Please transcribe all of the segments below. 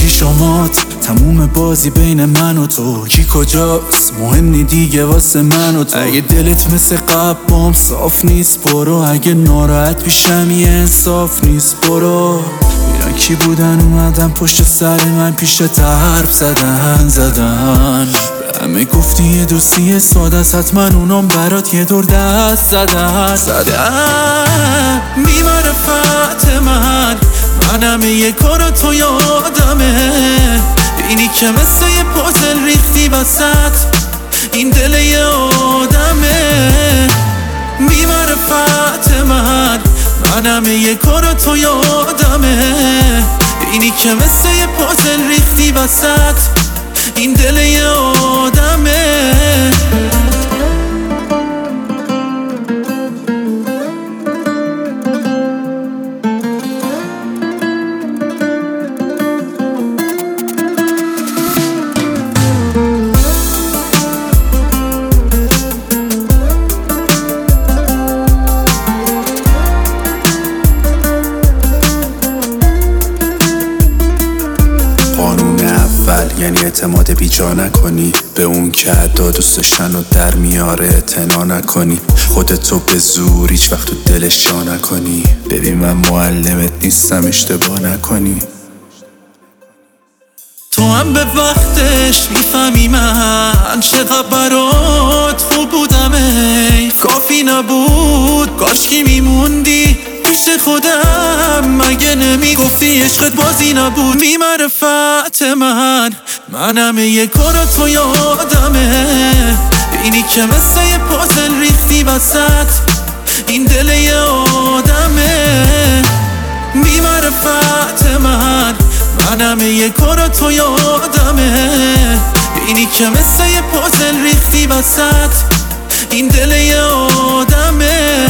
شمات تموم بازی بین من و تو. کی کجاست مهم نی دیگه واسه من و تو. اگه دلت مثل قبام صاف نیست برو، اگه ناراحت پیشم یه انصاف نیست برو. اینا کی بودن اومدن پشت سر من پیشت حرف زدن به همه گفتی یه دوستی ساده است، حتما اونام برات یه دور دست زدن. بی معرفت منم یه کار تو یادمه، اینی که مثل یه پازل ریختی وسط این دل یه آدمه. بی معرفت منم یه کار تو یادمه، اینی که مثل یه پازل ریختی وسط این دل یه آدمه. یعنی اعتماد بیجا نکنی به اون که عدا دوست داشتن و در میاره، اعتنا نکنی خودتو به زور هیچ وقت تو دلش جا نکنی. ببین من معلمت نیستم اشتباه نکنی. تو هم به وقتش میفهمی من چقدر برات خوب بودم، کافی نبود کاشکی میموندی پیش خودم، مگه نمیگفتی عشقت بازی نبود. بی معرفت منم یه کار تو یادمه، اینی که مثل یه پازل ریختی وسط این دل یه آدمه. بی معرفت منم یه کار تو یادمه، اینی که مثل یه پازل ریختی وسط این دل یه آدمه.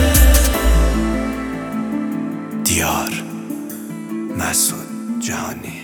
دیار مسعود جهانی.